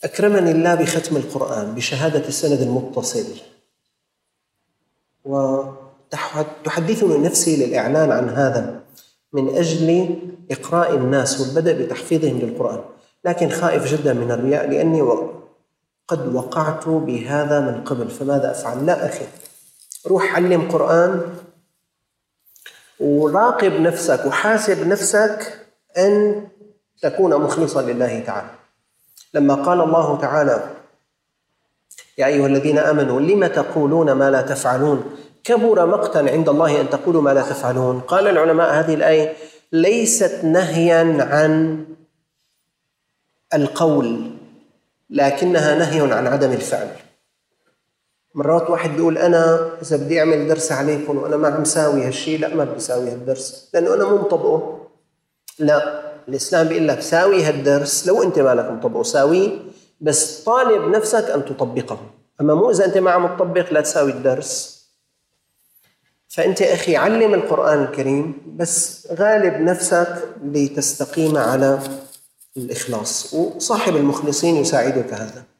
أكرمني الله بختم القرآن بشهادة السند المتصل، وتحدثني نفسي للإعلان عن هذا من أجل إقراء الناس والبدء بتحفيظهم للقرآن، لكن خائف جدا من الرياء لأني قد وقعت بهذا من قبل. فماذا أفعل؟ لا أخي، روح علم قرآن وراقب نفسك وحاسب نفسك أن تكون مخلصا لله تعالى. لما قال الله تعالى: يا أيها الذين آمنوا لم تقولون ما لا تفعلون كبر مقتا عند الله أن تقولوا ما لا تفعلون، قال العلماء هذه الآية ليست نهيا عن القول، لكنها نهي عن عدم الفعل. مرات واحد بيقول أنا إذا بدي أعمل درس عليكم وأنا ما عم ساوي هالشيء، لا، ما بساوي هالدرس لأنه أنا مو مطبقه. لا، الإسلام بيقول لك ساوي هالدرس، لو أنت مالك مطبقه ساويه، بس طالب نفسك أن تطبقه. أما مو إذا أنت ما عم تطبق لا تساوي الدرس. فأنت أخي علم القرآن الكريم، بس غالب نفسك لتستقيم على الإخلاص، وصاحب المخلصين يساعدك هذا.